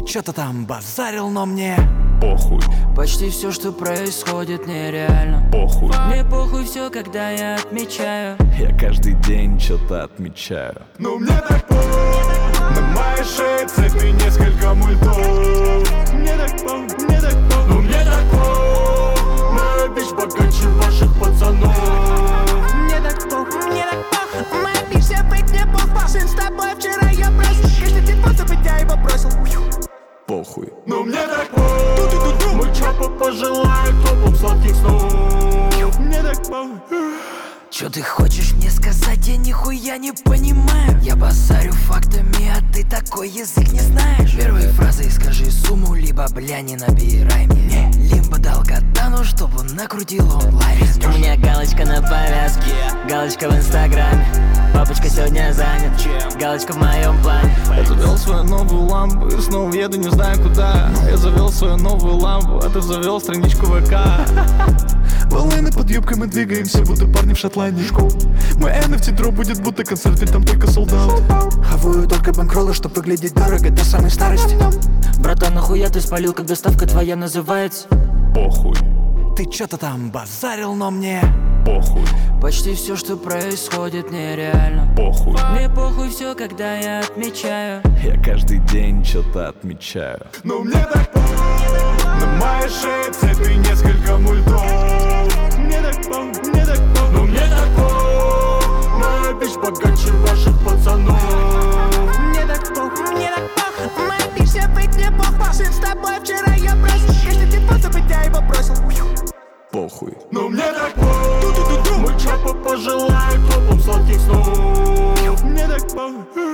Ты чё-то там базарил, но мне похуй. Почти все, что происходит, нереально. Похуй. Мне похуй все, когда я отмечаю. Я каждый день что-то отмечаю. Но мне так похуй. На моей шее цепи несколько мультов. Мне так похуй, мне так похуй. Но мне так похуй. Моя бич богаче ваших пацанов. Мне так похуй, мне так похуй. Моя бич вся фейк, мне похуй. Сын с тобой вчера я бросил. Каждый день способ, я его бросил. Похуй. Но мне так похуй. Мой чапа пожелает топом сладких снов. Мне так похуй. Чё ты хочешь мне сказать, я нихуя не понимаю. Я базарю фактами, а ты такой язык не знаешь. Первой фразой скажи сумму, либо бля не набирай мне. Либо дал катану, чтобы он накрутил онлайн. У меня галочка на повязке, галочка в инстаграме. Папочка сегодня занят, галочка в моем плане. Я завел свою новую лампу и снова еду не знаю куда. Я завел свою новую лампу, а ты завел страничку ВК. Волны под юбкой, мы двигаемся, будто парни в Шотландии. Мой NFT дроп будет будто концерт, ведь там только солдат. Хаваю только банкроллы, чтоб выглядеть дорого до самой старости. Братан, нахуя ты спалил, как доставка твоя называется? Похуй. Ты чё-то там базарил, но мне Похуй. Почти все, что происходит, нереально. Похуй. Мне похуй все, когда я отмечаю. Я каждый день что-то отмечаю. Но мне так похуй. На моей шее цепи несколько мультов. Мне так похуй, мне так похуй. Но мне так похуй. Моя бич богаче ваших пацанов. Мне так похуй, мне так похуй. Моя бич вся фейк, мне похуй. Сын с тобой вчера я бросил. Каждый день способ, я его бросил. Похуй. Но мне так похуй. Мой чапа пожелает топом сладких снов. Мне так похуй.